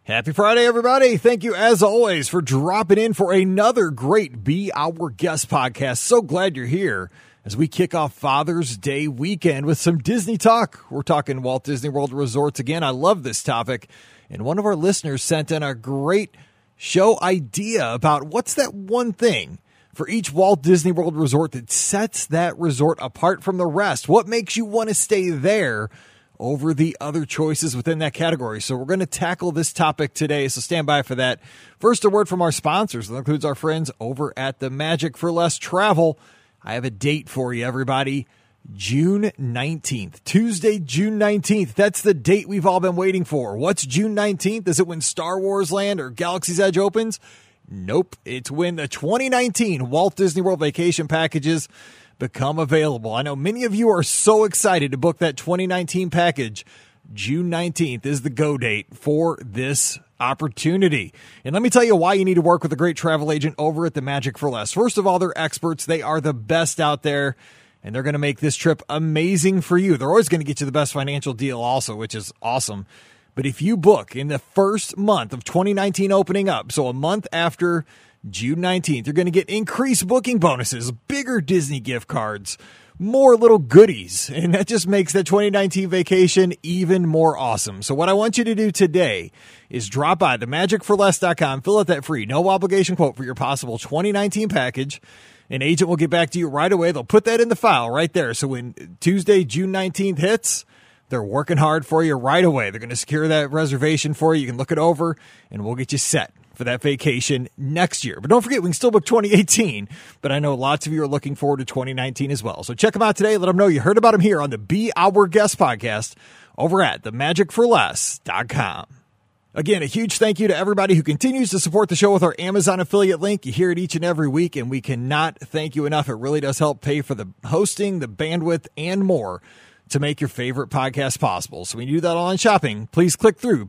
Happy Friday, everybody. Thank you, as always, for dropping in for another great Be Our Guest podcast. So glad you're here as we kick off Father's Day weekend with some Disney talk. We're talking Walt Disney World Resorts again. I love this topic. And one of our listeners sent in a great show idea about what's that one thing for each Walt Disney World Resort that sets that resort apart from the rest. What makes you want to stay there over the other choices within that category? So we're going to tackle this topic today, so stand by for that. First, a word from our sponsors. That includes our friends over at the Magic for Less Travel. I have a date for you, everybody. June 19th, Tuesday, June 19th. That's the date we've all been waiting for. What's June 19th? Is it when Star Wars Land or Galaxy's Edge opens? Nope. It's when the 2019 Walt Disney World vacation packages become available. I know many of you are so excited to book that 2019 package. June 19th is the go date for this opportunity. And let me tell you why you need to work with a great travel agent over at the Magic for Less. First of all, they're experts. They are the best out there, and they're going to make this trip amazing for you. They're always going to get you the best financial deal also, which is awesome. But if you book in the first month of 2019 opening up, so a month after June 19th, you're going to get increased booking bonuses, bigger Disney gift cards, more little goodies, and that just makes that 2019 vacation even more awesome. So what I want you to do today is drop by themagicforless.com, fill out that free, no obligation quote for your possible 2019 package. An agent will get back to you right away. They'll put that in the file right there. So when Tuesday, June 19th hits, they're working hard for you right away. They're going to secure that reservation for you. You can look it over, and we'll get you set for that vacation next year. But don't forget, we can still book 2018, but I know lots of you are looking forward to 2019 as well. So check them out today. Let them know you heard about them here on the Be Our Guest podcast over at themagicforless.com. Again, a huge thank you to everybody who continues to support the show with our Amazon affiliate link. You hear it each and every week, and we cannot thank you enough. It really does help pay for the hosting, the bandwidth, and more to make your favorite podcast possible. So when you do that online shopping, please click through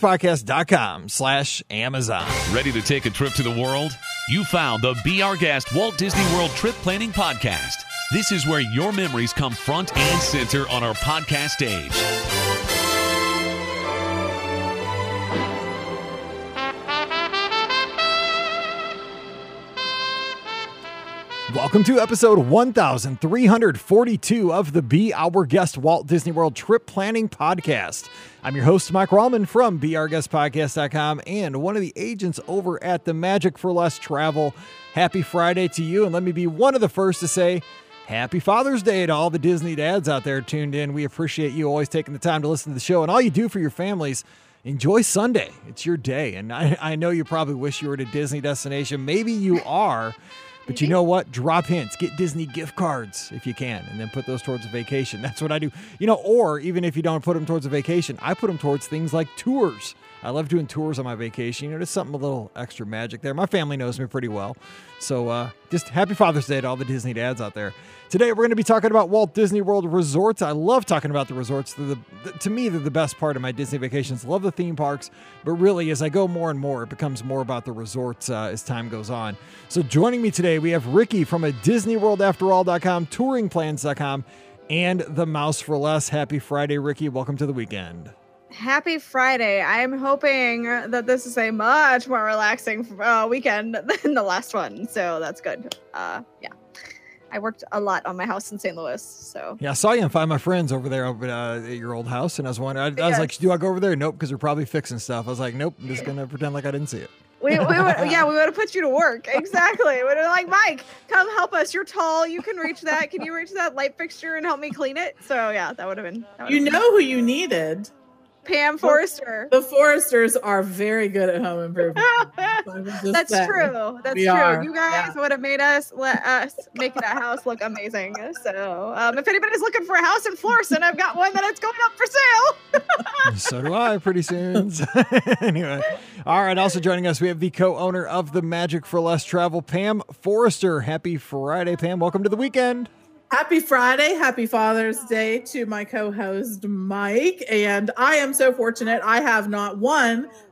beourguestpodcast.com/Amazon. Ready to take a trip to the world? You found the Be Our Guest Walt Disney World Trip Planning Podcast. This is where your memories come front and center on our podcast stage. Welcome to episode 1342 of the Be Our Guest Walt Disney World Trip Planning Podcast. I'm your host, Mike Rallman from beourguestpodcast.com and one of the agents over at the Magic for Less Travel. Happy Friday to you, and let me be one of the first to say Happy Father's Day to all the Disney dads out there tuned in. We appreciate you always taking the time to listen to the show, and all you do for your families. Enjoy Sunday. It's your day, and I know you probably wish you were at a Disney destination. Maybe you are. But you know what? Drop hints. Get Disney gift cards if you can, and then put those towards a vacation. That's what I do. Or even if you don't put them towards a vacation, I put them towards things like tours. I love doing tours on my vacation. There's something a little extra magic there. My family knows me pretty well. So just happy Father's Day to all the Disney dads out there. Today, we're going to be talking about Walt Disney World Resorts. I love talking about the resorts. To me, they're the best part of my Disney vacations. Love the theme parks, but really, as I go more and more, it becomes more about the resorts as time goes on. So joining me today, we have Ricky from a DisneyWorldAfterAll.com, TouringPlans.com, and The Mouse for Less. Happy Friday, Ricky. Welcome to the weekend. Happy Friday. I'm hoping that this is a much more relaxing weekend than the last one, so that's good. Yeah. I worked a lot on my house in St. Louis, so. Yeah, I saw you and find my friends over there at your old house, and I was wondering, I was like, do I go over there? Nope, because they're probably fixing stuff. I was like, nope, I'm just going to pretend like I didn't see it. We would have put you to work. Exactly. We would have like, Mike, come help us. You're tall. You can reach that. Can you reach that light fixture and help me clean it? So, yeah, that would have been. Who you needed. Pam Forrester. The Forresters are very good at home improvement. That's true. That's true. You guys would have let us make that house look amazing. So if anybody's looking for a house in Florissant, I've got one that's going up for sale. So do I pretty soon. Anyway. All right. Also joining us, we have the co-owner of the Magic for Less Travel, Pam Forrester. Happy Friday, Pam. Welcome to the weekend. Happy Friday. Happy Father's Day to my co-host, Mike. And I am so fortunate. I have not one,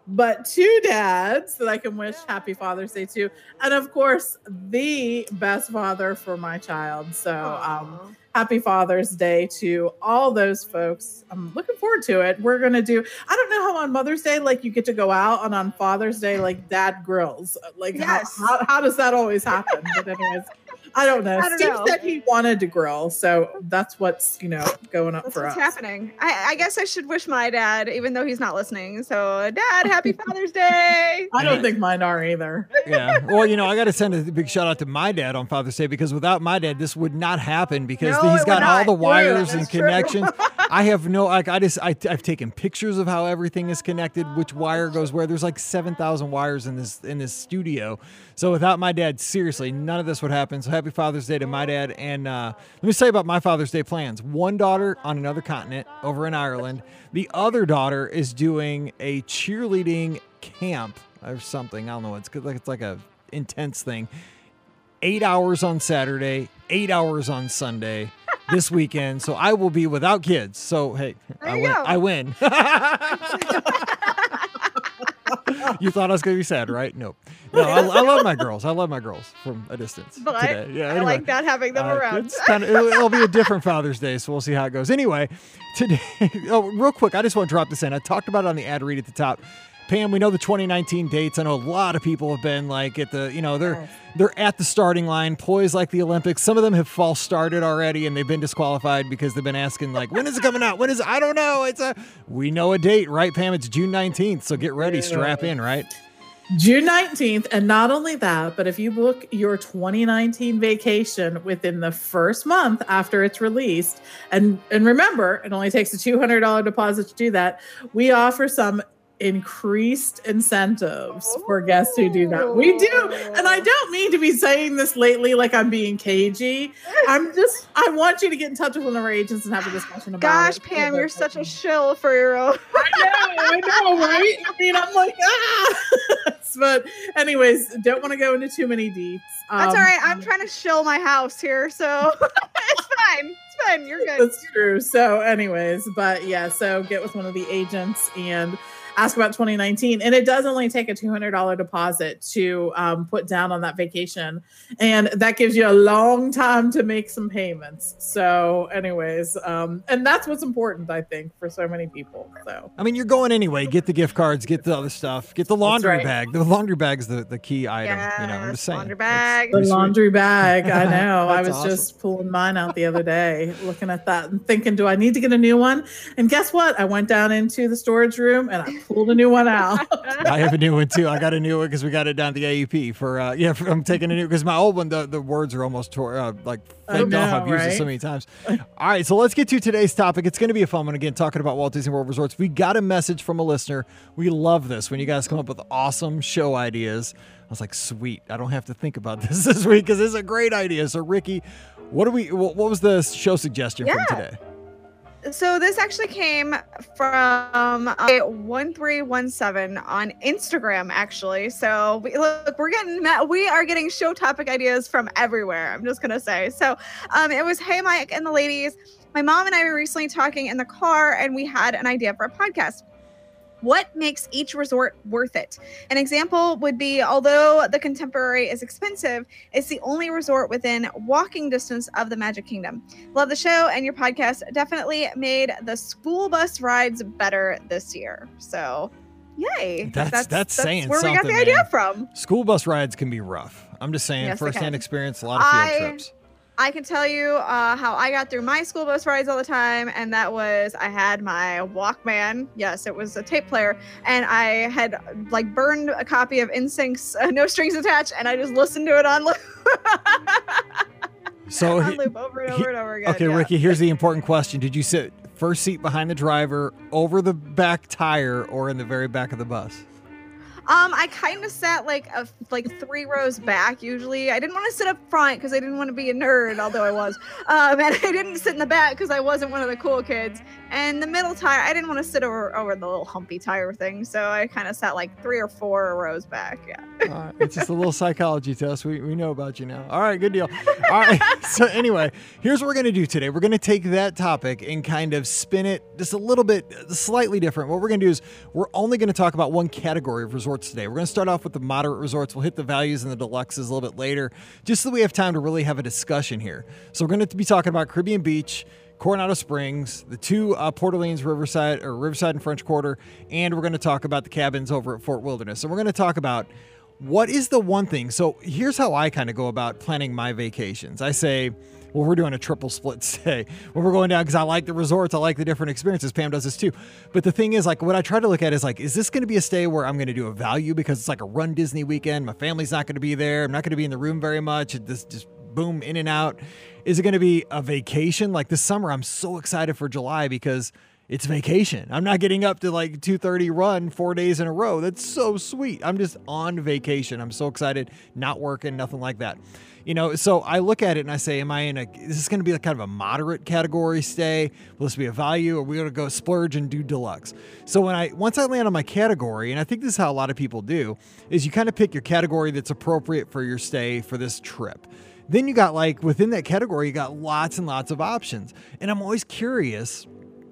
but 2 dads that I can wish happy Father's Day to. And of course, the best father for my child. So happy Father's Day to all those folks. I'm looking forward to it. We're going to do, I don't know how on Mother's Day, like you get to go out, and on Father's Day, like dad grills. Like Yes. how does that always happen? But anyways, I don't know. Steve said he wanted to grill. So that's what's, going up for us. What's happening. I guess I should wish my dad, even though he's not listening. So Dad, happy Father's Day. I don't think mine are either. Yeah. Well, I got to send a big shout out to my dad on Father's Day, because without my dad, this would not happen, because No, he's it got would all not. the wires and That's true. connections. I have no, I've taken pictures of how everything is connected, which wire goes where. There's like 7,000 wires in this studio. So without my dad, seriously, none of this would happen. So happy Father's Day to my dad. And let me say about my Father's Day plans. One daughter on another continent over in Ireland. The other daughter is doing a cheerleading camp or something. I don't know. It's like a intense thing. 8 hours on Saturday, 8 hours on Sunday this weekend. So I will be without kids. So, hey, There you go. I win. You thought I was going to be sad, right? Nope. No, I love my girls. I love my girls from a distance But today. Yeah, I like not having them around. It's it'll be a different Father's Day, so we'll see how it goes. Anyway, today, real quick, I just want to drop this in. I talked about it on the ad read at the top. Pam, we know the 2019 dates. I know a lot of people have been like at the, they're at the starting line, poised like the Olympics. Some of them have false started already, and they've been disqualified because they've been asking like, when is it coming out? I don't know. We know a date, right, Pam? It's June 19th. So get ready, strap in, right? June 19th. And not only that, but if you book your 2019 vacation within the first month after it's released, and remember, it only takes a $200 deposit to do that, we offer some increased incentives for guests who do that. We do. And I don't mean to be saying this lately like I'm being cagey. I want you to get in touch with one of our agents and have a discussion about Gosh, it. Pam, you're such a shill for your own. I know, right? I mean, I'm like, But anyways, don't want to go into too many deets. That's all right. I'm trying to shill my house here, so it's fine. It's fine. You're good. That's true. So anyways, but yeah, so get with one of the agents and ask about 2019. And it does only take a $200 deposit to put down on that vacation. And that gives you a long time to make some payments. So anyways, and that's what's important, I think, for so many people. So I mean, you're going anyway. Get the gift cards, get the other stuff, get the laundry right. bag. The laundry bag's the key item. I'm just saying. Laundry bag. the laundry bag, I know. I That's was awesome. just pulling mine out the other day, looking at that and thinking, do I need to get a new one? And guess what? I went down into the storage room and I pulled a new one out. I have a new one too. I got a new one because we got it down at the AEP for I'm taking a new, because my old one, the words are almost flaked off. I've used it so many times. All right, so let's get to today's topic. It's going to be a fun one. Again, talking about Walt Disney World Resorts. We got a message from a listener. We love this when you guys come up with awesome show ideas. I was like, sweet. I don't have to think about this week because this is a great idea. So Ricky, what was the show suggestion from today? So this actually came from 1317 on Instagram, actually. So we are getting show topic ideas from everywhere. I'm just gonna say. So it was, hey Mike and the ladies, my mom and I were recently talking in the car, and we had an idea for a podcast. What makes each resort worth it? An example would be, although the Contemporary is expensive, it's the only resort within walking distance of the Magic Kingdom. Love the show, and your podcast definitely made the school bus rides better this year. So, yay. That's saying where we got the something, idea man. from. School bus rides can be rough. I'm just saying, Yes, they firsthand can. experience, a lot of field trips. I can tell you how I got through my school bus rides all the time, and that was I had my Walkman. Yes, it was a tape player, and I had burned a copy of NSYNC's No Strings Attached, and I just listened to it on loop. So on loop over and over and over again. Okay, yeah. Ricky, here's the important question. Did you sit first seat behind the driver, over the back tire, or in the very back of the bus? I kind of sat like 3 rows back. Usually, I didn't want to sit up front because I didn't want to be a nerd, although I was. And I didn't sit in the back because I wasn't one of the cool kids. And the middle tire, I didn't want to sit over the little humpy tire thing, so I kind of sat like 3 or 4 rows back. Yeah. It's just a little psychology test. We know about you now. All right, good deal. All right. So anyway, here's what we're going to do today. We're going to take that topic and kind of spin it just a little bit slightly different. What we're going to do is we're only going to talk about one category of resorts today. We're going to start off with the moderate resorts. We'll hit the values and the deluxes a little bit later, just so we have time to really have a discussion here. So we're going to be talking about Caribbean Beach, Coronado Springs, the 2 Port Orleans, Riverside and French Quarter, and we're going to talk about the cabins over at Fort Wilderness. And we're going to talk about what is the one thing. So here's how I kind of go about planning my vacations. I say, well, we're doing a triple split stay when we're going down because I like the resorts. I like the different experiences. Pam does this too. But the thing is, like, what I try to look at is like, is this going to be a stay where I'm going to do a value because it's like a Run Disney weekend? My family's not going to be there. I'm not going to be in the room very much. This just boom, in and out. Is it going to be a vacation? Like this summer, I'm so excited for July because it's vacation. I'm not getting up to like 2:30 run 4 days in a row. That's so sweet. I'm just on vacation. I'm so excited, not working, nothing like that. So I look at it and I say, is this going to be like kind of a moderate category stay? Will this be a value? Or are we going to go splurge and do deluxe? So once I land on my category, and I think this is how a lot of people do, is you kind of pick your category that's appropriate for your stay for this trip. Then you got within that category, you got lots and lots of options. And I'm always curious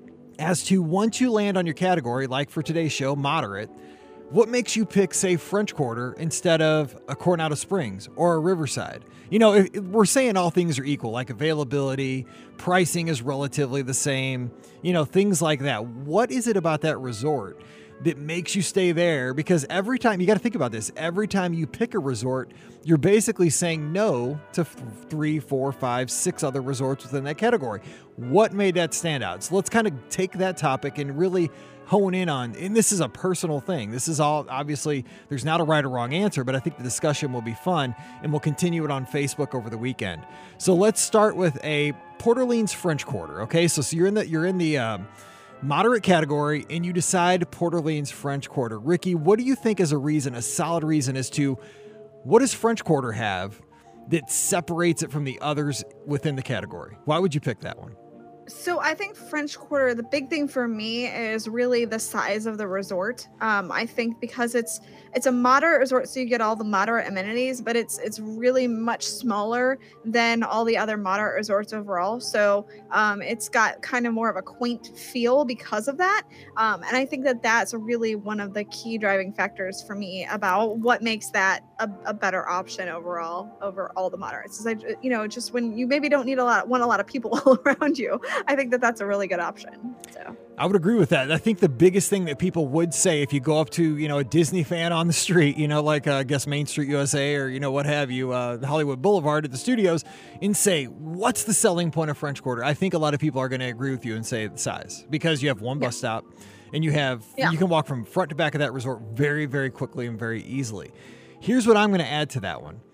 as to once you land on your category, like for today's show, moderate, what makes you pick, say, French Quarter instead of a Coronado Springs or a Riverside? If we're saying all things are equal, like availability, pricing is relatively the same, things like that. What is it about that resort that makes you stay there? Because every time, you got to think about this, every time you pick a resort, you're basically saying no to 3, 4, 5, 6 other resorts within that category. What made that stand out? So let's kind of take that topic and really hone in on, and this is a personal thing. This is all, obviously, there's not a right or wrong answer, but I think the discussion will be fun, and we'll continue it on Facebook over the weekend. So let's start with a Port Orleans French Quarter, okay? So you're in the moderate category, and you decide Port Orleans French Quarter. Ricky, what do you think is a solid reason as to what does French Quarter have that separates it from the others within the category? Why would you pick that one? So I think French Quarter, the big thing for me is really the size of the resort. I think because it's a moderate resort, so you get all the moderate amenities, but it's really much smaller than all the other moderate resorts overall. So it's got kind of more of a quaint feel because of that. And I think that's really one of the key driving factors for me about what makes that a better option overall over all the moderates. Is just when you maybe don't want a lot of people all around you, I think that's a really good option. So I would agree with that. I think the biggest thing that people would say if you go up to, a Disney fan on the street, like I guess Main Street USA or, what have you, Hollywood Boulevard at the studios, and say, what's the selling point of French Quarter? I think a lot of people are going to agree with you and say the size, because you have one bus stop and you can walk from front to back of that resort very, very quickly and very easily. Here's what I'm going to add to that one.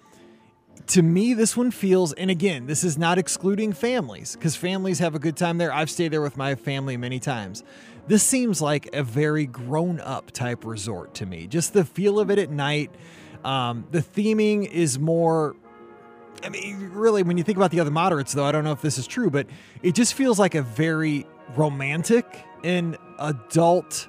To me, this one feels, and again, this is not excluding families, because families have a good time there. I've stayed there with my family many times. This seems like a very grown-up type resort to me. Just the feel of it at night. The theming is more, really, when you think about the other moderates, though, I don't know if this is true, but it just feels like a very romantic and adult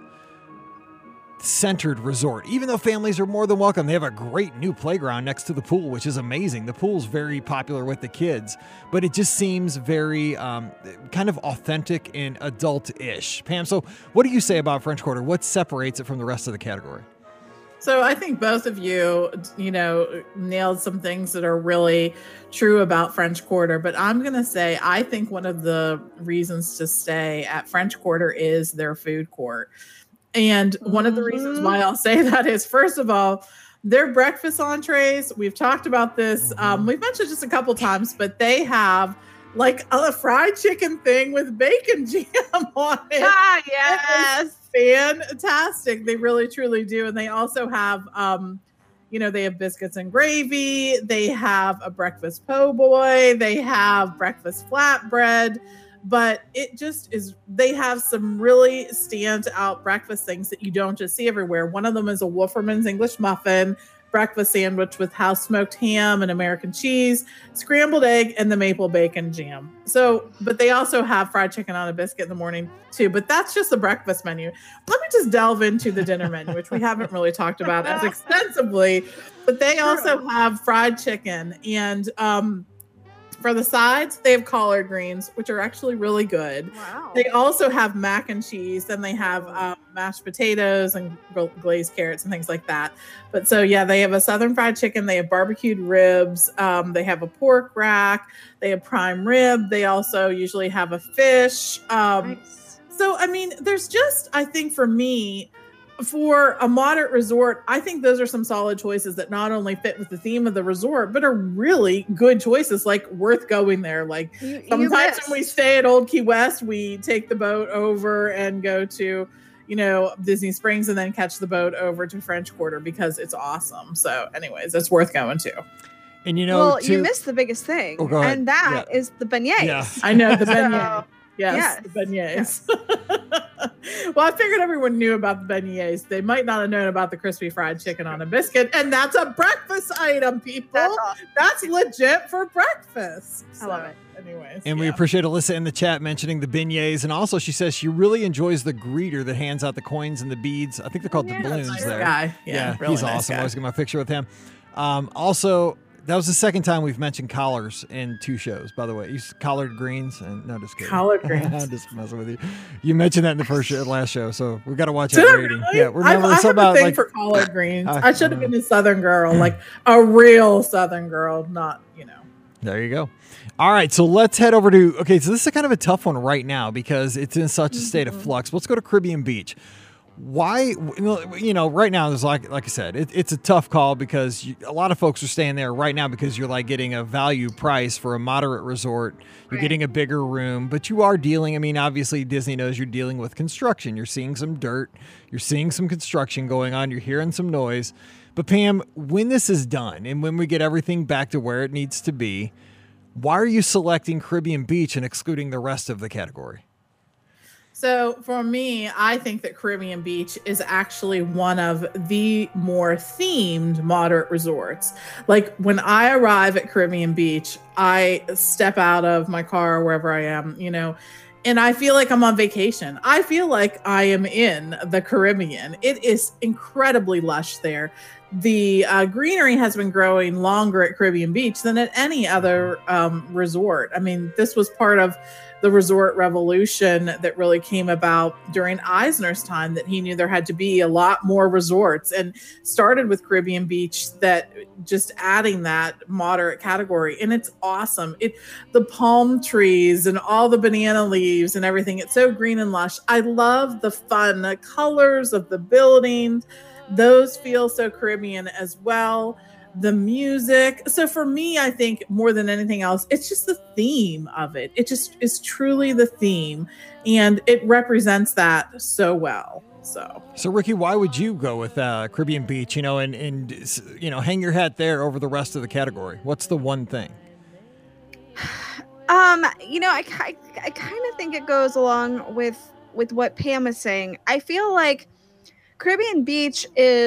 centered resort. Even though families are more than welcome, they have a great new playground next to the pool, which is amazing. The pool's very popular with the kids, but it just seems very kind of authentic and adult-ish. Pam, so what do you say about French Quarter? What separates it from the rest of the category? So I think both of you, nailed some things that are really true about French Quarter, but I'm going to say, I think one of the reasons to stay at French Quarter is their food court. And one of the reasons why I'll say that is, first of all, their breakfast entrees, we've talked about this. We've mentioned just a couple times, but they have like a fried chicken thing with bacon jam on it. Ah, yes. Fantastic. They really, truly do. And they also have, they have biscuits and gravy. They have a breakfast po' boy. They have breakfast flatbread. but it just is. They have some really standout breakfast things that you don't just see everywhere. One of them is a Wolferman's English muffin breakfast sandwich with house smoked ham and American cheese, scrambled egg, and the maple bacon jam. So, but they also have fried chicken on a biscuit in the morning too. But that's just the breakfast menu. Let me just delve into the dinner menu, which we haven't really talked about as extensively. But they also have fried chicken, and for the sides, they have collard greens, which are actually really good. Wow. They also have mac and cheese. Then they have mashed potatoes and glazed carrots and things like that. But so, yeah, they have a Southern fried chicken. They have barbecued ribs. They have a pork rack. They have prime rib. They also usually have a fish. Nice. So, I mean, there's just, I think for me, for a moderate resort, I think those are some solid choices that not only fit with the theme of the resort, but are really good choices, like worth going there. Like sometimes when we stay at Old Key West, we take the boat over and go to, you know, Disney Springs and then catch the boat over to French Quarter because it's awesome. So anyways, it's worth going to. And you know, well, you missed the biggest thing, and that is the beignets. Yeah. I know the beignets. Yes, yes, the beignets. Yes. Well, I figured everyone knew about the beignets. They might not have known about the crispy fried chicken on a biscuit, and that's a breakfast item, people. That's awesome. That's legit for breakfast. I love it. Anyways, and we appreciate Alyssa in the chat mentioning the beignets, and also she says she really enjoys the greeter that hands out the coins and the beads. I think they're called the balloons. Nice there, guy. Yeah, really he's nice awesome. guy. I always get my picture with him. Also, that was the second time we've mentioned collars in 2 shows, by the way. Collard greens, and no, just kidding. Collard greens. I'm just messing with you. You mentioned that in the last show, so we got to watch Did that I rating. really? Yeah, remember I have something a about thing like for collard greens. I I should have been a Southern girl, like a real Southern girl, not, you know. There you go. All right, so let's head over to, okay, so this is kind of a tough one right now because it's in such a state of flux. Let's go to Caribbean Beach. Why, you know, right now, there's like I said, it's a tough call because a lot of folks are staying there right now because you're like getting a value price for a moderate resort. You're getting a bigger room, but you are dealing, I mean, obviously Disney knows you're dealing with construction. You're seeing some dirt. You're seeing some construction going on. You're hearing some noise. But Pam, when this is done and when we get everything back to where it needs to be, why are you selecting Caribbean Beach and excluding the rest of the category? So for me, I think that Caribbean Beach is actually one of the more themed moderate resorts. Like when I arrive at Caribbean Beach, I step out of my car or wherever I am, you know, and I feel like I'm on vacation. I feel like I am in the Caribbean. It is incredibly lush there. The greenery has been growing longer at Caribbean Beach than at any other resort. I mean, this was part of the resort revolution that really came about during Eisner's time, that he knew there had to be a lot more resorts, and started with Caribbean Beach, that just adding that moderate category. And it's awesome. The palm trees and all the banana leaves and everything. It's so green and lush. I love the fun colors of the buildings. Those feel so Caribbean as well. The music. So for me, I think more than anything else, it's just the theme of it. It just is truly the theme, and it represents that so well. So Ricky, why would you go with Caribbean Beach, you know, and you know, hang your hat there over the rest of the category? What's the one thing? You know, I kind of think it goes along with what Pam is saying. I feel like Caribbean Beach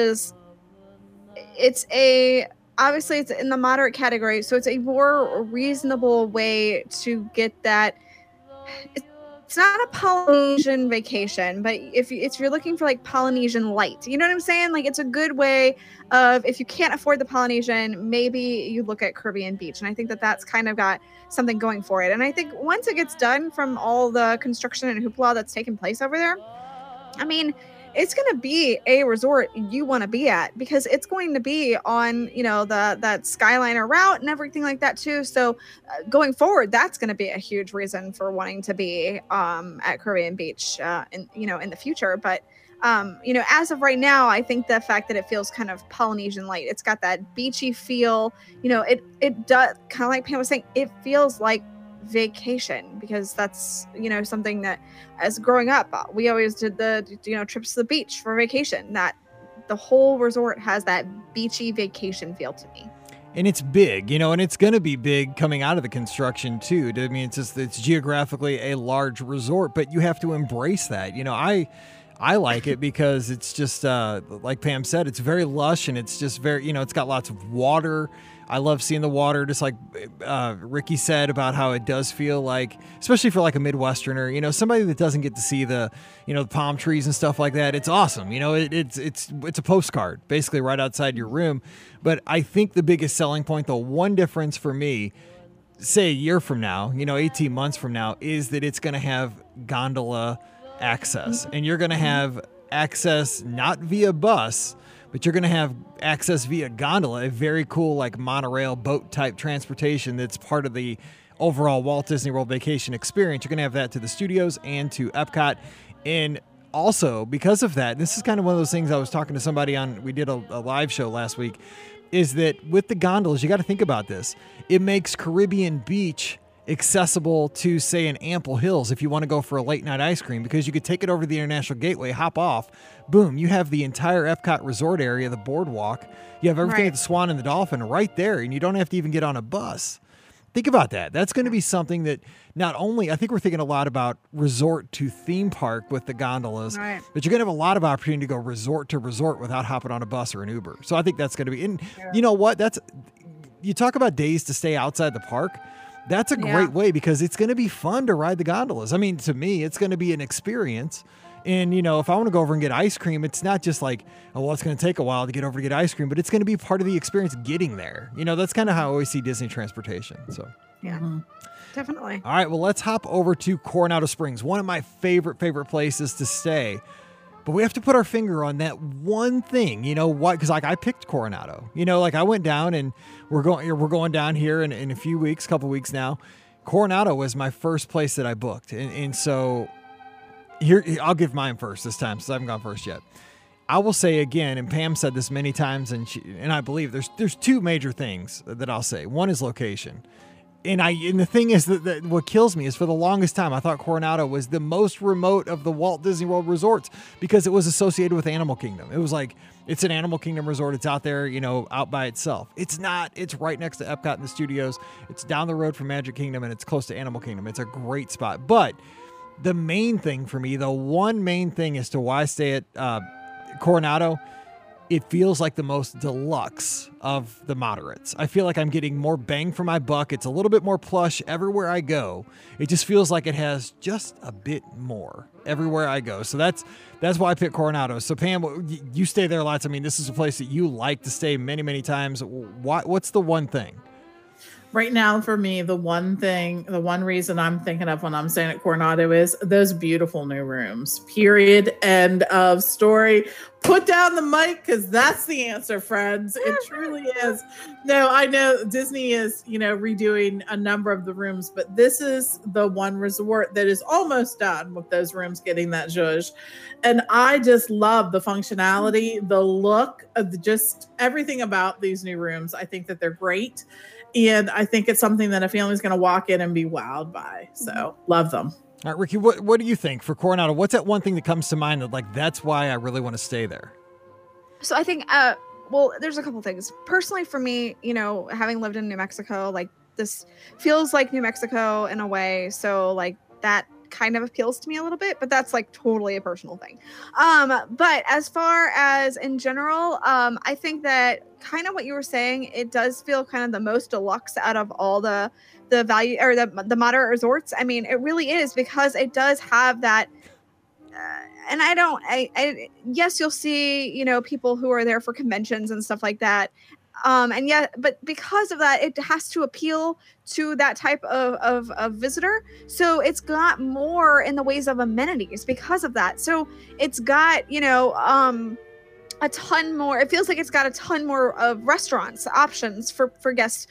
obviously it's in the moderate category, so it's a more reasonable way to get that. It's not a Polynesian vacation, but if you're looking for like Polynesian light, you know what I'm saying? Like it's a good way of, if you can't afford the Polynesian, maybe you look at Caribbean Beach. And I think that that's kind of got something going for it. And I think once it gets done from all the construction and hoopla that's taken place over there, I mean, it's going to be a resort you want to be at, because it's going to be on, you know, that Skyliner route and everything like that too. So going forward, that's going to be a huge reason for wanting to be at Caribbean Beach in the future. But you know, as of right now, I think the fact that it feels kind of Polynesian light, it's got that beachy feel, you know, it does kind of, like Pam was saying, it feels like vacation, because that's, you know, something that as growing up we always did the, you know, trips to the beach for vacation. That the whole resort has that beachy vacation feel to me. And it's big, and it's going to be big coming out of the construction too. I mean, it's geographically a large resort, but you have to embrace that. I like it because it's just, like Pam said, it's very lush and it's just very, it's got lots of water. I love seeing the water, just like Ricky said about how it does feel like, especially for like a Midwesterner, somebody that doesn't get to see the, the palm trees and stuff like that. It's awesome. It's a postcard basically right outside your room. But I think the biggest selling point, the one difference for me, say a year from now, 18 months from now, is that it's going to have gondola access, and you're going to have access not via bus, but you're going to have access via gondola, a very cool like monorail boat type transportation that's part of the overall Walt Disney World vacation experience. You're going to have that to the studios and to Epcot. And also because of that, this is kind of one of those things I was talking to somebody on, we did a live show last week, is that with the gondolas, you got to think about this. It makes Caribbean Beach accessible to, say, in Ample Hills if you want to go for a late night ice cream, because you could take it over to the International Gateway, hop off, boom, you have the entire Epcot resort area, the boardwalk. You have everything at the Swan and the Dolphin right there, and you don't have to even get on a bus. Think about that. That's going to be something that not only, I think we're thinking a lot about resort to theme park with the gondolas, but you're going to have a lot of opportunity to go resort to resort without hopping on a bus or an Uber. So I think that's going to be, and you know what? You talk about days to stay outside the park. That's a great way, because it's going to be fun to ride the gondolas. I mean, to me, it's going to be an experience. And, if I want to go over and get ice cream, it's not just like, oh, well, it's going to take a while to get over to get ice cream, but it's going to be part of the experience getting there. That's kind of how I always see Disney transportation. So, yeah, definitely. All right, well, let's hop over to Coronado Springs, one of my favorite places to stay. But we have to put our finger on that one thing, what? Because I picked Coronado. I went down, and we're going down here in a few weeks, couple weeks now. Coronado was my first place that I booked, and so here I'll give mine first this time, since I haven't gone first yet. I will say again, and Pam said this many times, and I believe there's two major things that I'll say. One is location. And the thing is that what kills me is, for the longest time, I thought Coronado was the most remote of the Walt Disney World resorts, because it was associated with Animal Kingdom. It was like, it's an Animal Kingdom resort. It's out there, out by itself. It's not. It's right next to Epcot and the studios. It's down the road from Magic Kingdom, and it's close to Animal Kingdom. It's a great spot. But the main thing for me, the one main thing as to why I stay at Coronado, it feels like the most deluxe of the moderates. I feel like I'm getting more bang for my buck. It's a little bit more plush everywhere I go. It just feels like it has just a bit more everywhere I go. So that's why I picked Coronado. So Pam, you stay there lots. I mean, this is a place that you like to stay many, many times. What's the one thing? Right now, for me, the one reason I'm thinking of when I'm staying at Coronado is those beautiful new rooms. Period. End of story. Put down the mic, because that's the answer, friends. It truly is. No, I know Disney is, redoing a number of the rooms, but this is the one resort that is almost done with those rooms getting that zhuzh. And I just love the functionality, the look of just everything about these new rooms. I think that they're great. And I think it's something that a family's going to walk in and be wowed by. So love them. All right, Ricky, what do you think for Coronado? What's that one thing that comes to mind that that's why I really want to stay there? So I think, there's a couple things. Personally, for me, having lived in New Mexico, this feels like New Mexico in a way. So that kind of appeals to me a little bit, but that's totally a personal thing. But as far as in general, I think that kind of what you were saying, it does feel kind of the most deluxe out of all the value or the moderate resorts. I mean, it really is, because it does have that. And yes, you'll see, people who are there for conventions and stuff like that. But because of that, it has to appeal to that type of visitor. So it's got more in the ways of amenities because of that. So it's got, a ton more. It feels like it's got a ton more of restaurants options for guests.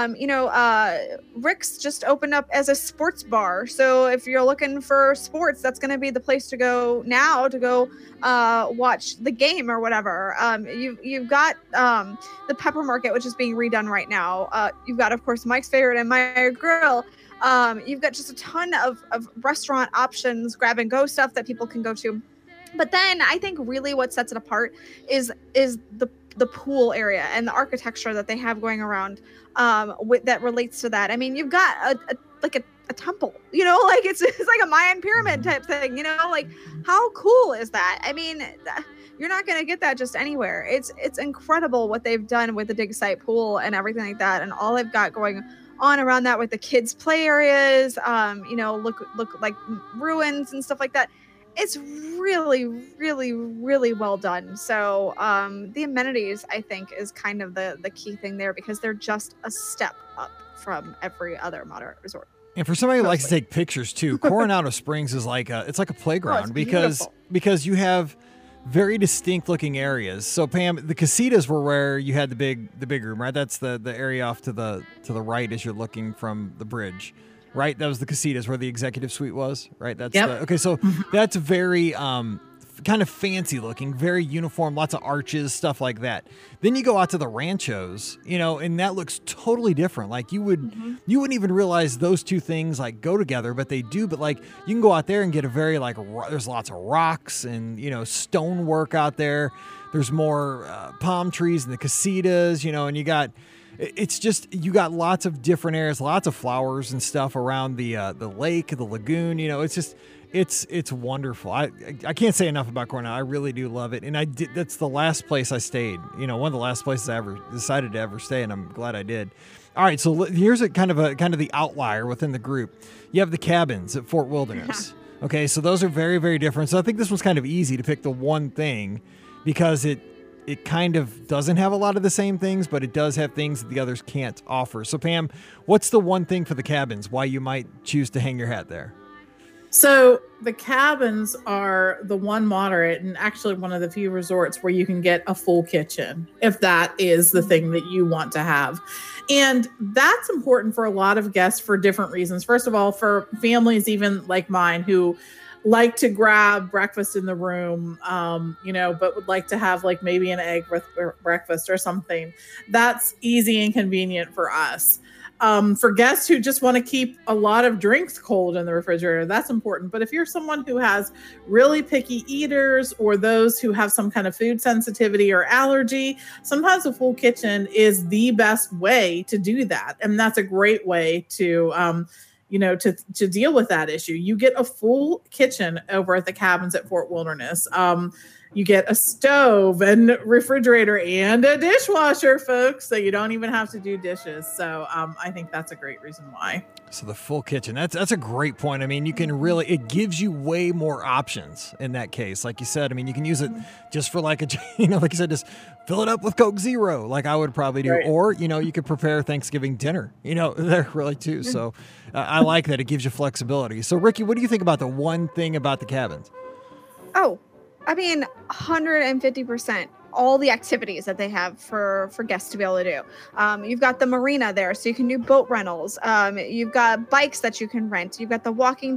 Rick's just opened up as a sports bar. So if you're looking for sports, that's going to be the place to go now to go watch the game or whatever. You've got the Pepper Market, which is being redone right now. You've got, of course, Mike's Favorite and Meyer Grill. You've got just a ton of restaurant options, grab and go stuff that people can go to. But then I think really what sets it apart is the the pool area and the architecture that they have going around that relates to that. I mean, you've got a temple, you know, like it's like a Mayan pyramid type thing, you know, like how cool is that? I mean, you're not going to get that just anywhere. It's incredible what they've done with the dig site pool and everything like that, and all they've got going on around that with the kids play areas, you know, look like ruins and stuff like that. It's really, really, really well done. So the amenities, I think, is kind of the key thing there, because they're just a step up from every other moderate resort. And for somebody who likes to take pictures too, Coronado Springs is like a playground, because you have very distinct looking areas. So Pam, the casitas were where you had the big room, right? That's the area off to the right as you're looking from the bridge, right? That was the casitas where the executive suite was, right? That's okay. So that's very kind of fancy looking, very uniform, lots of arches, stuff like that. Then you go out to the ranchos, you know, and that looks totally different. Like you wouldn't even realize those two things like go together, but they do. But like you can go out there and get a very like there's lots of rocks and, you know, stonework out there. There's more palm trees in the casitas, you know, and you got lots of different areas, lots of flowers and stuff around the lake, the lagoon. You know, it's just. It's wonderful. I can't say enough about Coronado. I really do love it. And that's the last place I stayed. You know, one of the last places I ever decided to ever stay, and I'm glad I did. All right, so here's kind of the outlier within the group. You have the cabins at Fort Wilderness. Yeah. Okay, so those are very, very different. So I think this was kind of easy to pick the one thing, because it kind of doesn't have a lot of the same things, but it does have things that the others can't offer. So Pam, what's the one thing for the cabins, why you might choose to hang your hat there? So the cabins are the one moderate and actually one of the few resorts where you can get a full kitchen, if that is the thing that you want to have. And that's important for a lot of guests for different reasons. First of all, for families even like mine who like to grab breakfast in the room, you know, but would like to have like maybe an egg with breakfast or something. That's easy and convenient for us. For guests who just want to keep a lot of drinks cold in the refrigerator, that's important. But if you're someone who has really picky eaters or those who have some kind of food sensitivity or allergy, sometimes a full kitchen is the best way to do that. And that's a great way to, you know, to deal with that issue. You get a full kitchen over at the cabins at Fort Wilderness. You get a stove and refrigerator and a dishwasher, folks, so you don't even have to do dishes. So I think that's a great reason why. So the full kitchen, that's a great point. I mean, you can really, it gives you way more options in that case. Like you said, I mean, you can use it just for like like you said, just fill it up with Coke Zero, like I would probably do. Right. Or, you know, you could prepare Thanksgiving dinner, you know, there really too. So I like that. It gives you flexibility. So Ricky, what do you think about the one thing about the cabins? Oh, I mean, 150%. All the activities that they have for guests to be able to do. You've got the marina there, so you can do boat rentals. You've got bikes that you can rent. You've got the walking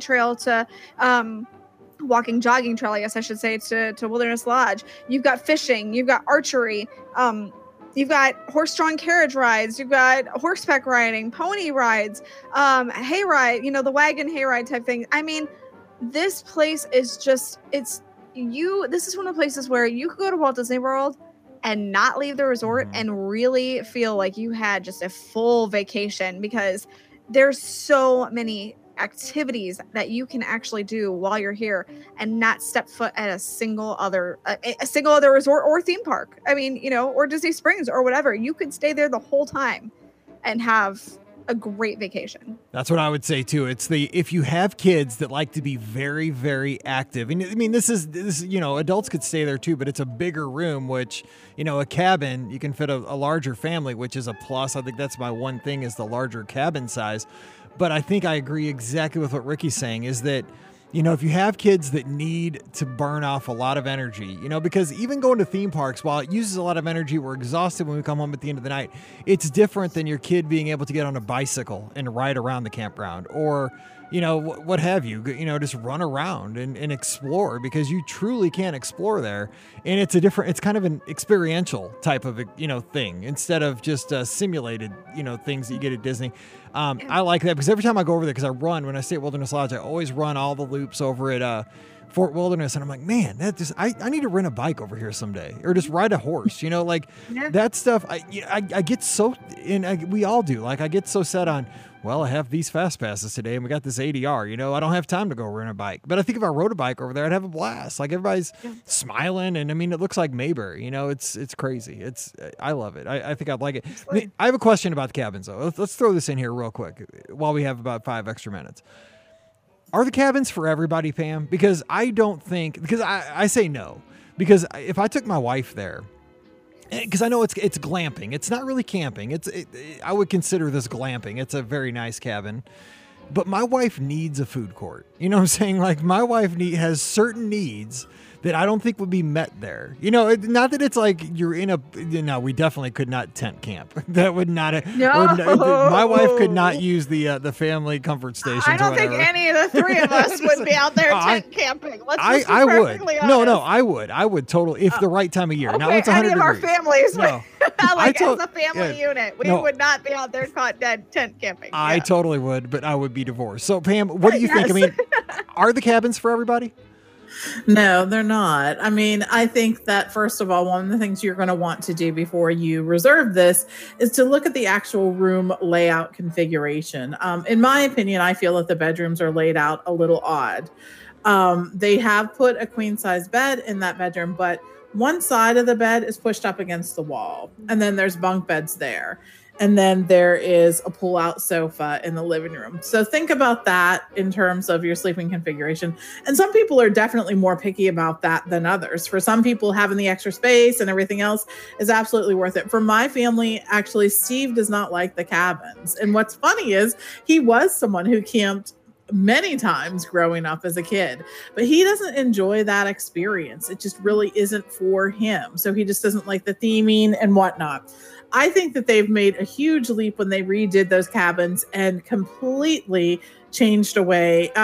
jogging trail, I guess I should say, to Wilderness Lodge. You've got fishing. You've got archery. You've got horse-drawn carriage rides. You've got horseback riding, pony rides, hay ride, you know, the wagon hay ride type thing. I mean, this place is just, this is one of the places where you could go to Walt Disney World and not leave the resort and really feel like you had just a full vacation, because there's so many activities that you can actually do while you're here and not step foot at a single other resort or theme park. I mean, you know, or Disney Springs or whatever. You could stay there the whole time and have a great vacation. That's what I would say too. It's if you have kids that like to be very, very active, and I mean, this is, you know, adults could stay there too, but it's a bigger room, which, you know, a cabin, you can fit a larger family, which is a plus. I think that's my one thing, is the larger cabin size. But I think I agree exactly with what Ricky's saying, is that, you know, if you have kids that need to burn off a lot of energy, you know, because even going to theme parks, while it uses a lot of energy, we're exhausted when we come home at the end of the night. It's different than your kid being able to get on a bicycle and ride around the campground, or, you know, what have you, just run around and explore, because you truly can explore there. And it's kind of an experiential type of, you know, thing, instead of just simulated, you know, things that you get at Disney. I like that, because every time I go over there, because when I stay at Wilderness Lodge, I always run all the loops over at Fort Wilderness, and I'm like, man, I need to rent a bike over here someday, or just ride a horse, like that stuff. I get so, and we all do. Like I get so set on, well, I have these fast passes today, and we got this ADR. I don't have time to go rent a bike. But I think if I rode a bike over there, I'd have a blast. Like everybody's smiling, and I mean, it looks like Mayberry. It's crazy. I love it. I think I'd like it. I have a question about the cabins though. Let's throw this in here real quick while we have about 5 extra minutes. Are the cabins for everybody, Pam? Because I don't think, because I say no. Because if I took my wife there, because I know it's glamping. It's not really camping. I would consider this glamping. It's a very nice cabin. But my wife needs a food court. You know what I'm saying? Like my wife has certain needs that I don't think would be met there. Not that it's like you're in we definitely could not tent camp. That would not. My wife could not use the family comfort station. I don't think any of the 3 of us would be out there tent camping. I would. Honest. No, I would. I would totally, if the right time of year. Okay, now it's 100 any of our degrees. families, no. as a family unit, we would not be out there tent camping. I totally would, but I would be divorced. So Pam, what do you think? I mean, are the cabins for everybody? No, they're not. I mean, I think that first of all, one of the things you're going to want to do before you reserve this is to look at the actual room layout configuration. In my opinion, I feel that the bedrooms are laid out a little odd. They have put a queen size bed in that bedroom, but one side of the bed is pushed up against the wall, and then there's bunk beds there. And then there is a pull-out sofa in the living room. So think about that in terms of your sleeping configuration. And some people are definitely more picky about that than others. For some people, having the extra space and everything else is absolutely worth it. For my family, actually, Steve does not like the cabins. And what's funny is he was someone who camped many times growing up as a kid, but he doesn't enjoy that experience. It just really isn't for him. So he just doesn't like the theming and whatnot. I think that they've made a huge leap when they redid those cabins and completely changed up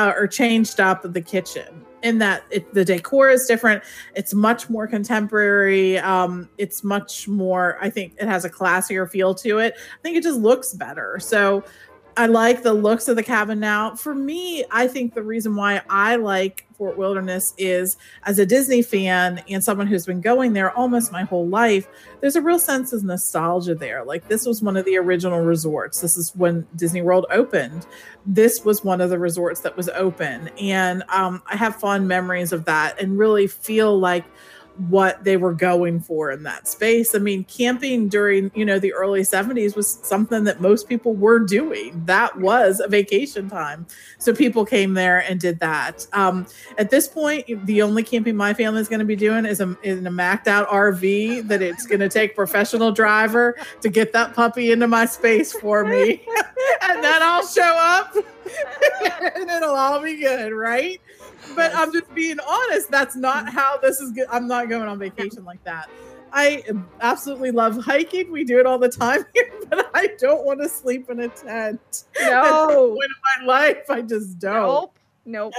the kitchen. In that the decor is different. It's much more contemporary. It's much more, I think it has a classier feel to it. I think it just looks better. So I like the looks of the cabin now. For me, I think the reason why I like Fort Wilderness is, as a Disney fan and someone who's been going there almost my whole life, there's a real sense of nostalgia there. Like, this was one of the original resorts. This is when Disney World opened. This was one of the resorts that was open. And I have fond memories of that and really feel like what they were going for in that space. I mean, camping during, the early 70s was something that most people were doing. That was a vacation time. So people came there and did that. At this point, the only camping my family is going to be doing is in a macked out RV that it's going to take a professional driver to get that puppy into my space for me. And then I'll show up and it'll all be good, right? But I'm just being honest. That's not how this is good. I'm not going on vacation like that. I absolutely love hiking. We do it all the time here, but I don't want to sleep in a tent. No. At this point in my life, I just don't. Nope.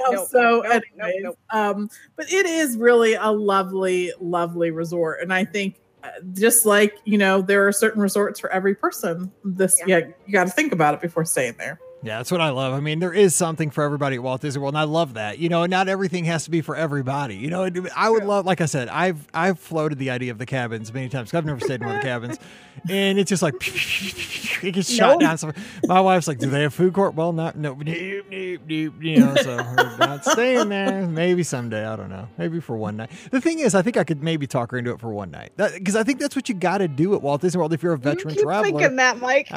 But it is really a lovely, lovely resort. And I think just like, there are certain resorts for every person. You got to think about it before staying there. Yeah, that's what I love. I mean, there is something for everybody at Walt Disney World, and I love that. Not everything has to be for everybody. I would love, like I said, I've floated the idea of the cabins many times. I've never stayed in one of the cabins, and it's just like it gets shot down. So my wife's like, "Do they have food court?" Well, no. So we're not staying there. Maybe someday. I don't know. Maybe for one night. The thing is, I think I could maybe talk her into it for one night, because I think that's what you got to do at Walt Disney World if you're a veteran traveler. Thinking that, Mike.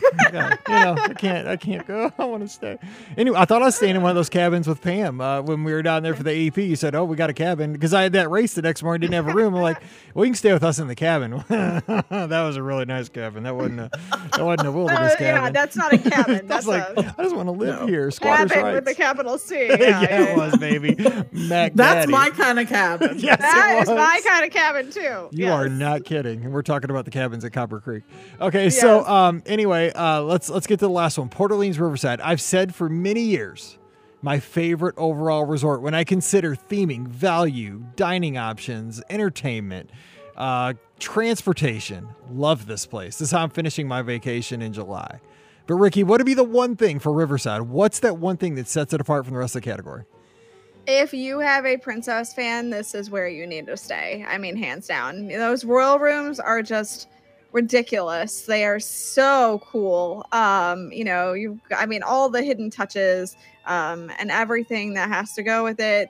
I can't go. I want to stay. Anyway, I thought I was staying in one of those cabins with Pam when we were down there for the AP. You said, "Oh, we got a cabin," because I had that race the next morning, didn't have a room. I'm like, "Well, you can stay with us in the cabin." That was a really nice cabin. That wasn't a wilderness cabin. Yeah, that's not a cabin. That's I just want to live here. Squatters' cabin rights. with a capital C. It was, baby. Mac That's Daddy. my kind of cabin. Yes, that is my kind of cabin too. You are not kidding. And we're talking about the cabins at Copper Creek. Okay, so anyway, let's get to the last one. Port Orleans Riverside. I've said for many years, my favorite overall resort when I consider theming, value, dining options, entertainment, transportation. Love this place. This is how I'm finishing my vacation in July. But Ricky, what would be the one thing for Riverside? What's that one thing that sets it apart from the rest of the category? If you have a Princess fan, this is where you need to stay. I mean, hands down. Those royal rooms are just ridiculous. They are so cool. All the hidden touches, and everything that has to go with it.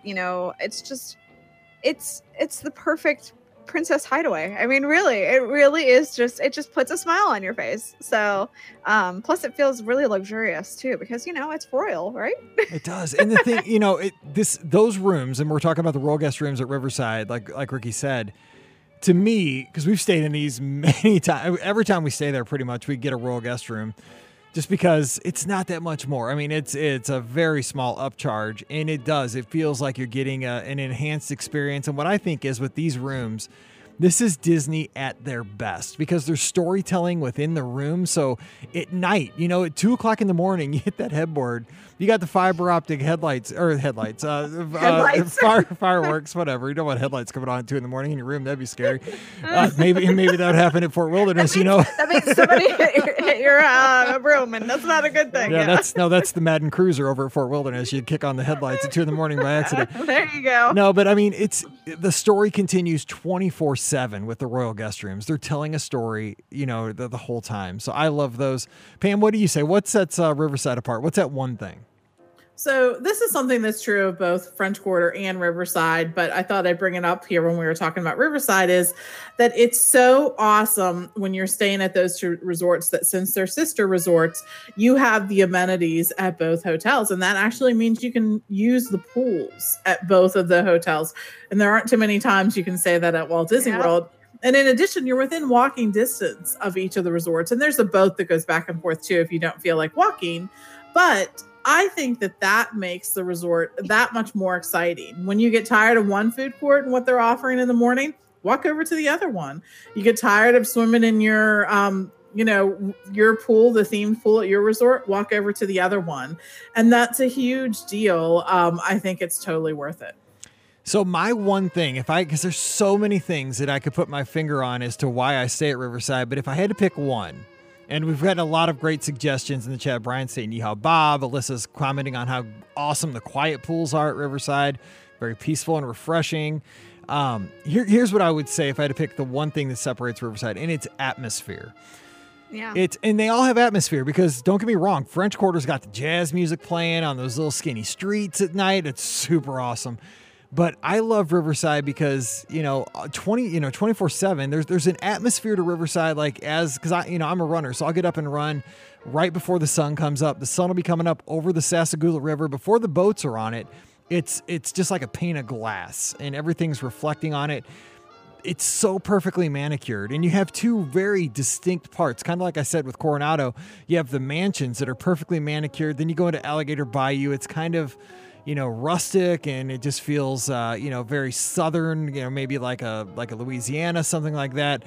It's the perfect princess hideaway. I mean, really, it really is it just puts a smile on your face. So, plus it feels really luxurious too, because, it's royal, right? It does. And the thing, those rooms, and we're talking about the royal guest rooms at Riverside, like Ricky said, to me, because we've stayed in these many times, every time we stay there, pretty much we get a royal guest room, just because it's not that much more. I mean, it's a very small upcharge, and it feels like you're getting an enhanced experience. And what I think is with these rooms, this is Disney at their best, because there's storytelling within the room. So at night, at 2:00 in the morning, you hit that headboard, you got the fiber optic fireworks, whatever. You don't want headlights coming on at 2 a.m. in your room. That'd be scary. Maybe that would happen at Fort Wilderness, That means somebody hit your room, and that's not a good thing. Yeah, that's the Madden Cruiser over at Fort Wilderness. You'd kick on the headlights at 2 a.m. by accident. There you go. No, but I mean, the story continues 24/7 with the royal guest rooms. They're telling a story, the whole time. So I love those. Pam, what do you say? What sets Riverside apart? What's that one thing? So this is something that's true of both French Quarter and Riverside, but I thought I'd bring it up here when we were talking about Riverside, is that it's so awesome when you're staying at those two resorts that, since they're sister resorts, you have the amenities at both hotels. And that actually means you can use the pools at both of the hotels. And there aren't too many times you can say that at Walt Disney World. And in addition, you're within walking distance of each of the resorts. And there's a boat that goes back and forth too if you don't feel like walking. But I think that makes the resort that much more exciting. When you get tired of one food court and what they're offering in the morning, walk over to the other one. You get tired of swimming in your, your pool, the themed pool at your resort, walk over to the other one. And that's a huge deal. I think it's totally worth it. So my one thing, because there's so many things that I could put my finger on as to why I stay at Riverside, but if I had to pick one, and we've had a lot of great suggestions in the chat. Brian saying, "Yeehaw, Bob." Alyssa's commenting on how awesome the quiet pools are at Riverside. Very peaceful and refreshing. Here's what I would say if I had to pick the one thing that separates Riverside, and it's atmosphere. Yeah. And they all have atmosphere, because don't get me wrong, French Quarter's got the jazz music playing on those little skinny streets at night. It's super awesome. But I love Riverside because, 24/7, there's an atmosphere to Riverside, because I'm a runner, so I'll get up and run right before the sun comes up. The sun will be coming up over the Sassagoula River before the boats are on it. It's just like a pane of glass, and everything's reflecting on it. It's so perfectly manicured, and you have two very distinct parts. Kind of like I said with Coronado, you have the mansions that are perfectly manicured. Then you go into Alligator Bayou. It's kind of rustic, and it just feels, very southern, maybe like a Louisiana, something like that.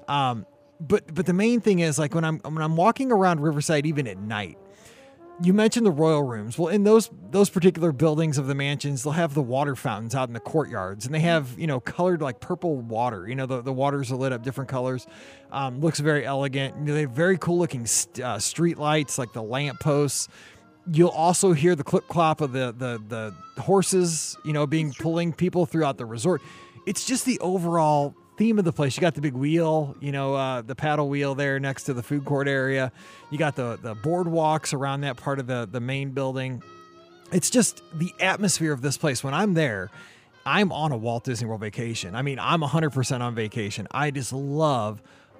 But the main thing is, when I'm walking around Riverside, even at night, you mentioned the royal rooms. Well, in those particular buildings of the mansions, they'll have the water fountains out in the courtyards, and they have, colored like purple water. The waters are lit up different colors. Looks very elegant. They have very cool looking street lights, like the lamp posts. You'll also hear the clip-clop of the horses, pulling people throughout the resort. It's just the overall theme of the place. You got the big wheel, the paddle wheel there next to the food court area. You got the boardwalks around that part of the main building. It's just the atmosphere of this place. When I'm there, I'm on a Walt Disney World vacation. I mean, I'm 100% on vacation. I just love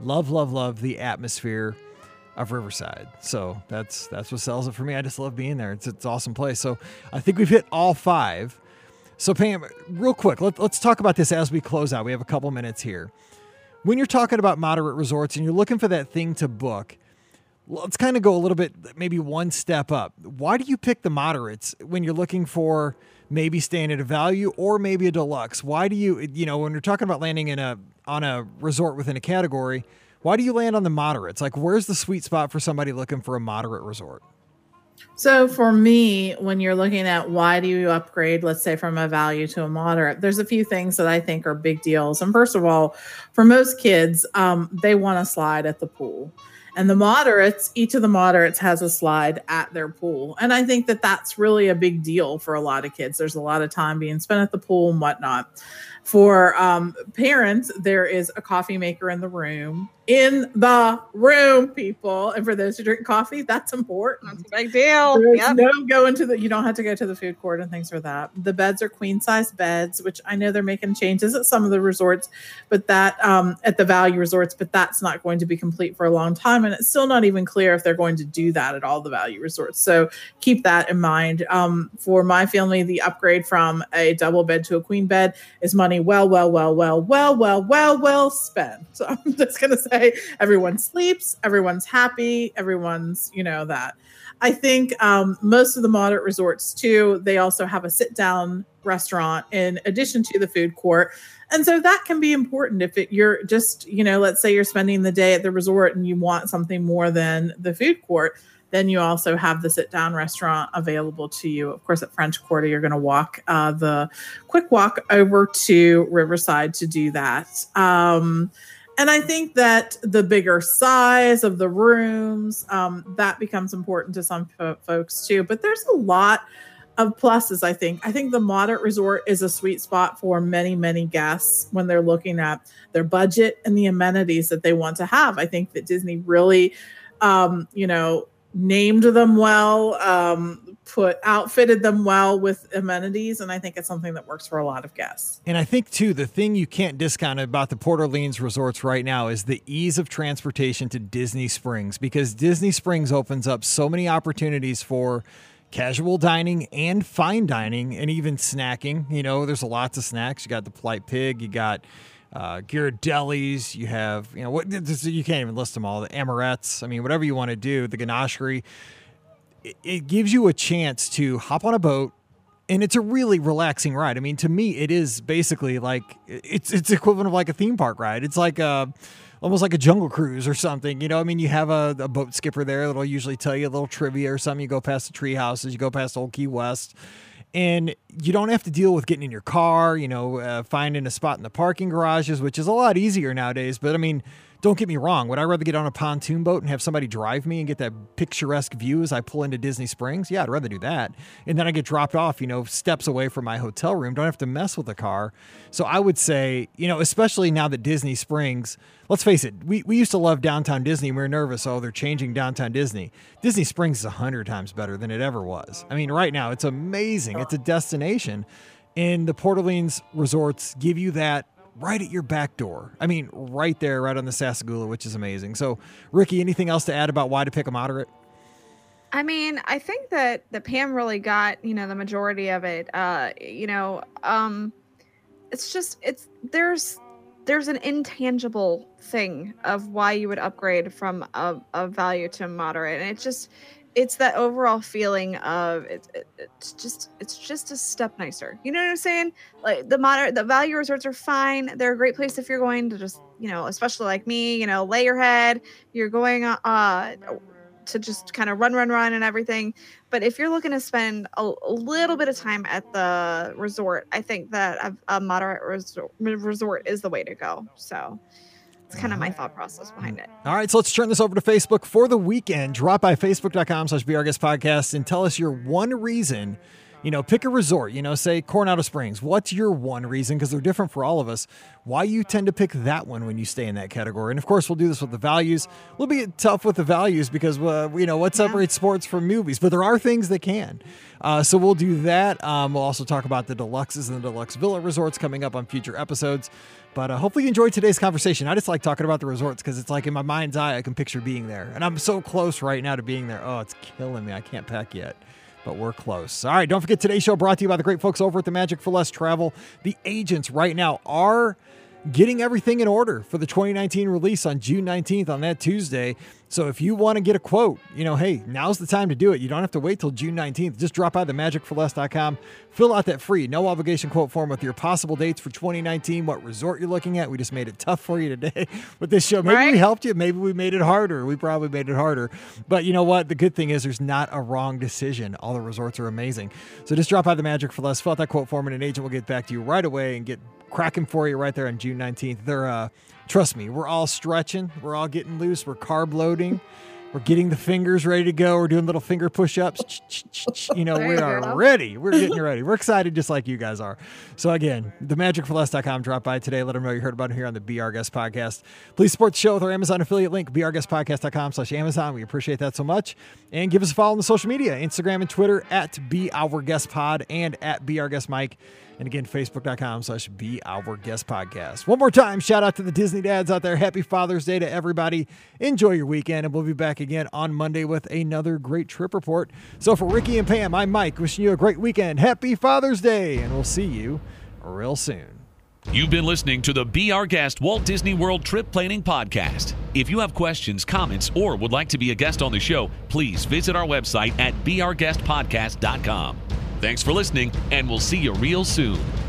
the atmosphere of Riverside. So that's what sells it for me. I just love being there. It's an awesome place. So I think we've hit all five. So Pam, real quick, let's talk about this as we close out. We have a couple minutes here. When you're talking about moderate resorts and you're looking for that thing to book, let's kind of go a little bit, maybe one step up. Why do you pick the moderates when you're looking for maybe staying at a value or maybe a deluxe? Why do you, when you're talking about landing on a resort within a category, why do you land on the moderates? Where's the sweet spot for somebody looking for a moderate resort? So for me, when you're looking at why do you upgrade, let's say from a value to a moderate, there's a few things that I think are big deals. And first of all, for most kids, they want to slide at the pool. And the moderates, each of the moderates has a slide at their pool. And I think that that's really a big deal for a lot of kids. There's a lot of time being spent at the pool and whatnot. For parents, there is a coffee maker in the room, people. And for those who drink coffee, that's important. That's a big deal. There's you don't have to go to the food court and things for that. The beds are queen size beds, which I know they're making changes at some of the resorts, but that at the value resorts, but that's not going to be complete for a long time. And it's still not even clear if they're going to do that at all the value resorts. So keep that in mind. For my family, the upgrade from a double bed to a queen bed is money well spent. So I'm just going to say everyone sleeps, everyone's happy, everyone's, that. I think most of the moderate resorts too, they also have a sit down restaurant in addition to the food court. And so that can be important if you're just, let's say you're spending the day at the resort and you want something more than the food court, then you also have the sit down restaurant available to you. Of course, at French Quarter, you're going to walk the quick walk over to Riverside to do that. And I think that the bigger size of the rooms, that becomes important to some folks too. But there's a lot of pluses, I think. I think the moderate resort is a sweet spot for many, many guests when they're looking at their budget and the amenities that they want to have. I think that Disney really, named them well, outfitted them well with amenities. And I think it's something that works for a lot of guests. And I think too, the thing you can't discount about the Port Orleans resorts right now is the ease of transportation to Disney Springs, because Disney Springs opens up so many opportunities for casual dining and fine dining and even snacking. There's lots of snacks. You got the Polite Pig, you got Ghirardelli's, you have, you can't even list them all. The Amorettes, whatever you want to do, the Ganachery. It gives you a chance to hop on a boat, and it's a really relaxing ride. To me, it is basically like it's equivalent of like a theme park ride. It's like almost like a Jungle Cruise or something. You have a boat skipper there that'll usually tell you a little trivia or something. You go past the tree houses, you go past Old Key West. And you don't have to deal with getting in your car, finding a spot in the parking garages, which is a lot easier nowadays. But don't get me wrong. Would I rather get on a pontoon boat and have somebody drive me and get that picturesque view as I pull into Disney Springs? Yeah, I'd rather do that. And then I get dropped off, steps away from my hotel room. Don't have to mess with the car. So I would say, especially now that Disney Springs, let's face it, we used to love downtown Disney. We were nervous. Oh, they're changing downtown Disney. Disney Springs is 100 times better than it ever was. Right now it's amazing. It's a destination. And the Port Orleans resorts give you that right at your back door. Right there, right on the Sassagoula, which is amazing. So, Ricky, anything else to add about why to pick a moderate? I think that Pam really got, the majority of it. There's an intangible thing of why you would upgrade from a value to a moderate. And it's that overall feeling of it's just a step nicer. You know what I'm saying? Like the value resorts are fine. They're a great place if you're going to just, especially like me, lay your head. You're going to just kind of run and everything. But if you're looking to spend a little bit of time at the resort, I think that a moderate resort is the way to go. So it's kind of my thought process behind it. All right, so let's turn this over to Facebook for the weekend. Drop by facebook.com/BeOurGuestPodcast and tell us your one reason. Pick a resort, say Coronado Springs. What's your one reason? Because they're different for all of us. Why you tend to pick that one when you stay in that category. And of course, we'll do this with the values. We'll be tough with the values because, what separates sports from movies? But there are things that can. So we'll do that. We'll also talk about the deluxes and the deluxe villa resorts coming up on future episodes. But hopefully you enjoyed today's conversation. I just like talking about the resorts because it's like in my mind's eye, I can picture being there. And I'm so close right now to being there. Oh, it's killing me. I can't pack yet. But we're close. All right, don't forget today's show brought to you by the great folks over at the Magic for Less Travel. The agents right now are getting everything in order for the 2019 release on June 19th on that Tuesday. So if you want to get a quote, hey, now's the time to do it. You don't have to wait till June 19th. Just drop by themagicforless.com, fill out that free, no obligation quote form with your possible dates for 2019, what resort you're looking at. We just made it tough for you today with this show. Maybe we helped you. Maybe we made it harder. We probably made it harder. But you know what? The good thing is there's not a wrong decision. All the resorts are amazing. So just drop by the Magic for Less, fill out that quote form, and an agent will get back to you right away and get cracking for you right there on June 19th. They're, trust me, we're all stretching. We're all getting loose. We're carb loading. We're getting the fingers ready to go. We're doing little finger push-ups. We are ready. We're getting ready. We're excited just like you guys are. So again, themagicforless.com. Drop by today. Let them know you heard about it here on the Be Our Guest podcast. Please support the show with our Amazon affiliate link, beourguestpodcast.com/Amazon. We appreciate that so much. And give us a follow on the social media, Instagram and Twitter at Be Our Guest Pod and at Be Our Guest Mike. And again, Facebook.com/Be Our Guest Podcast. One more time, shout out to the Disney dads out there. Happy Father's Day to everybody. Enjoy your weekend, and we'll be back again on Monday with another great trip report. So for Ricky and Pam, I'm Mike, wishing you a great weekend. Happy Father's Day, and we'll see you real soon. You've been listening to the Be Our Guest Walt Disney World Trip Planning Podcast. If you have questions, comments, or would like to be a guest on the show, please visit our website at beourguestpodcast.com. Thanks for listening, and we'll see you real soon.